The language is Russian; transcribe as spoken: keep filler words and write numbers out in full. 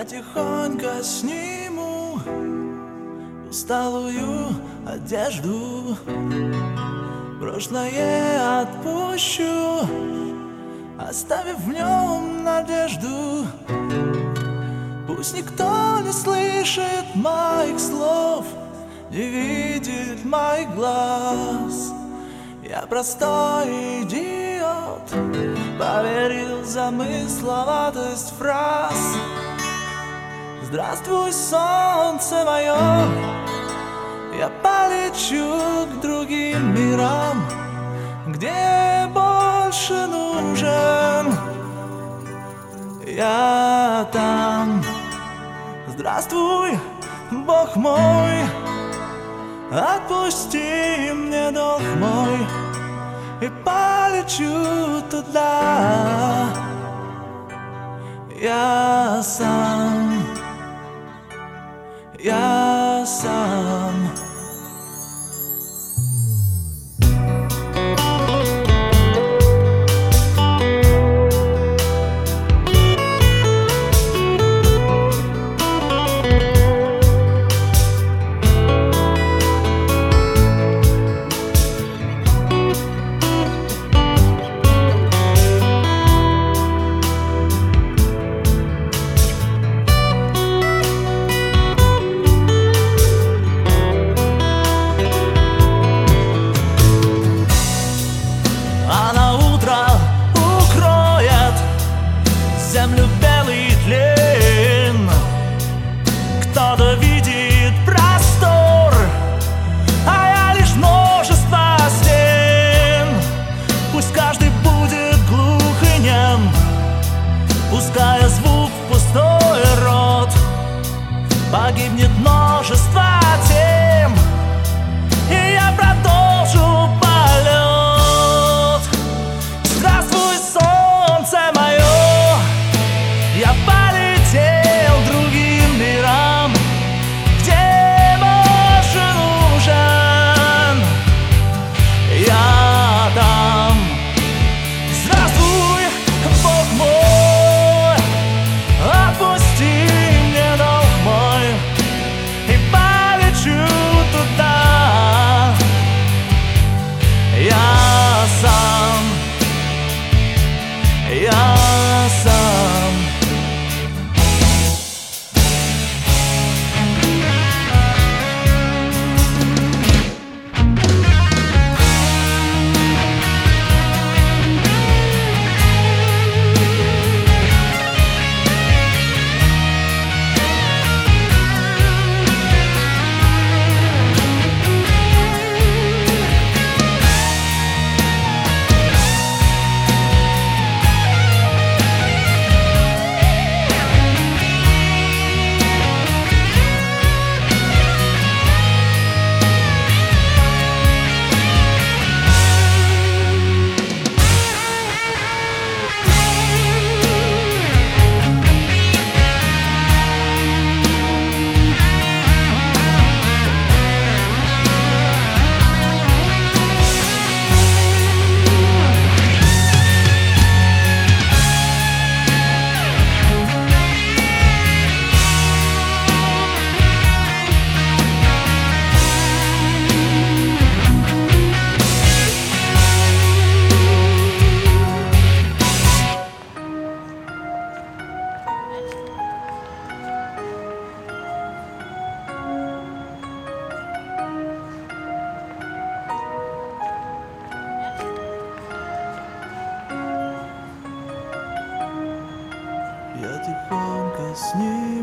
тихонько сниму усталую одежду, прошлое отпущу, оставив в нем надежду. Пусть никто не слышит моих слов, не видит моих глаз. Я простой идиот, поверил в замысловатость фраз. Здравствуй, солнце мое, я полечу к другим мирам, где больше нужен я там. Здравствуй, Бог мой, отпусти мне долг мой, и полечу туда я сам, я сам. Землю белый тлен, кто-то видит простор, а я лишь множество стен. Пусть каждый будет глух и нем, пуская звук в пустой рот. Погибнет множество тем, и я продолжу полет. Здравствуй, солнце мое, я полетел к другим мирам, где больше нужен я там. Здравствуй, Бог мой, отпусти мне долг мой, и полечу туда я сам, я сам. Я тихонько с ним